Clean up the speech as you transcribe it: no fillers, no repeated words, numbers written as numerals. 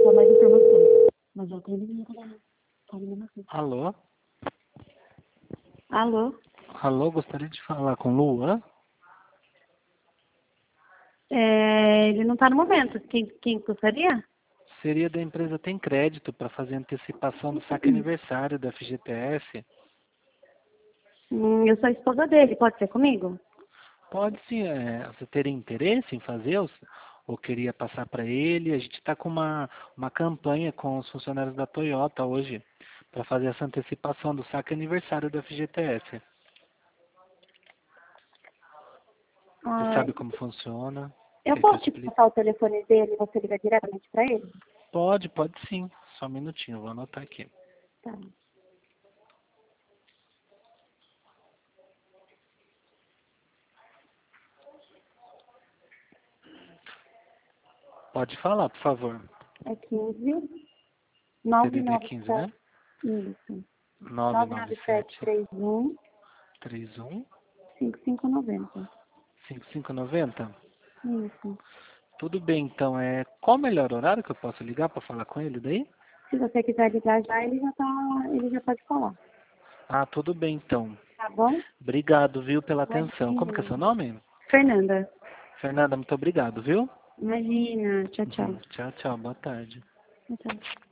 só mais informações. Mas eu tenho que falar assim. Alô? Alô? Alô, gostaria de falar com Luan? Ele não está no momento. Quem gostaria? Seria da empresa Tem Crédito para fazer antecipação do saque aniversário da FGTS. Eu sou a esposa dele. Pode ser comigo? Pode sim, você teria interesse em fazer ou queria passar para ele? A gente está com uma campanha com os funcionários da Toyota hoje para fazer essa antecipação do saque aniversário da FGTS. Você Ah, sabe como funciona? eu Quer que eu posso te explique? passar o telefone dele e você ligar diretamente para ele? Pode sim. Só um minutinho, vou anotar aqui. Tá. Pode falar, por favor. É 15 DDD 15, 997. né? Isso. 997 99731 31 5590. 5590. Isso. Tudo bem, então. Qual o melhor horário que eu posso ligar para falar com ele daí? Se você quiser ligar já, ele já pode falar. Ah, tudo bem, então. Tá bom? Obrigado, viu, pela atenção. Como que é seu Imagina. nome? Fernanda. Fernanda, muito obrigado, viu? Imagina. Tchau, tchau. Tchau, tchau. Boa tarde. Tchau, tchau.